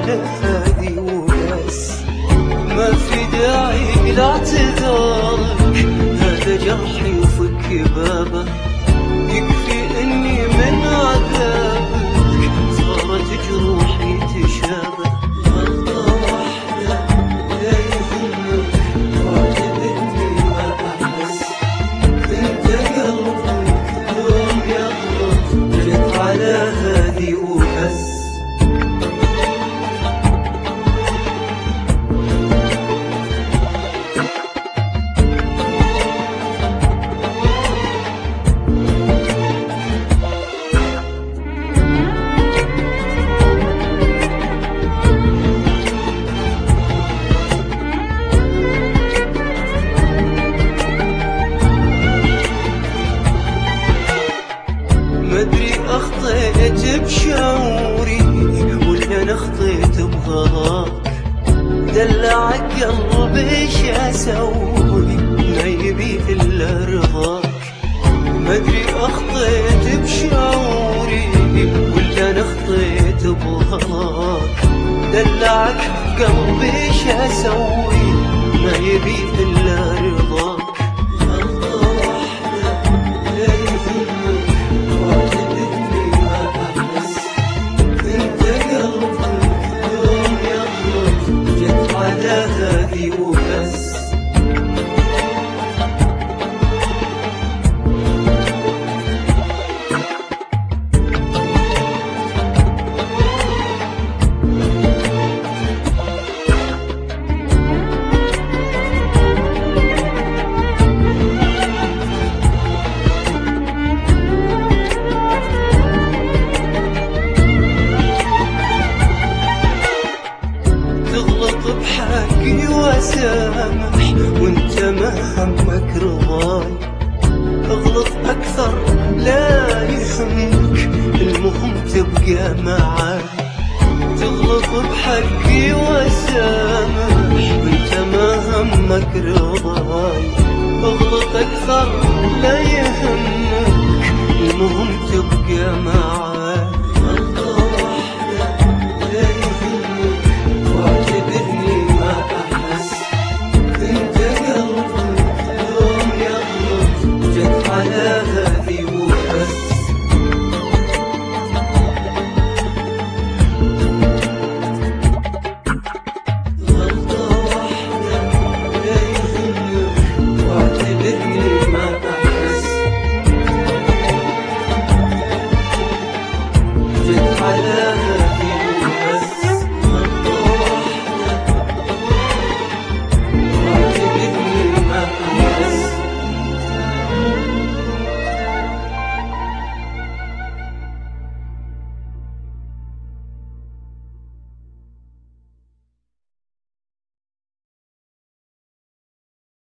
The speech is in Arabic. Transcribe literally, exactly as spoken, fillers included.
على هادي وبس. ما في داعي لاعتذارك، هذا جرحي وفك بابه. يكفي اني من عذابك صارت جروحي تشابه. غلطة واحدة لا يهمك، واعتبرني ما احس. انت قلبك يوم يغلط جيت على هادي وبس. مدري اخطيت بشعوري ولا انا خطيت بغلط. دلعك قلبي ايش اسوي ما يبي الا رضاك. مدري اخطيت بشعوري ولا انا خطيت بغلط. دلعك قلبي ايش اسوي ما يبي الا رضاك. هادي وبس. تغلط بحقي واسامح وانت ما همك رضاي. اغلط اكثر لا يهمك، المهم تبقى معاي. تغلط بحقي واسامح وانت ما همك رضاي. اغلط اكثر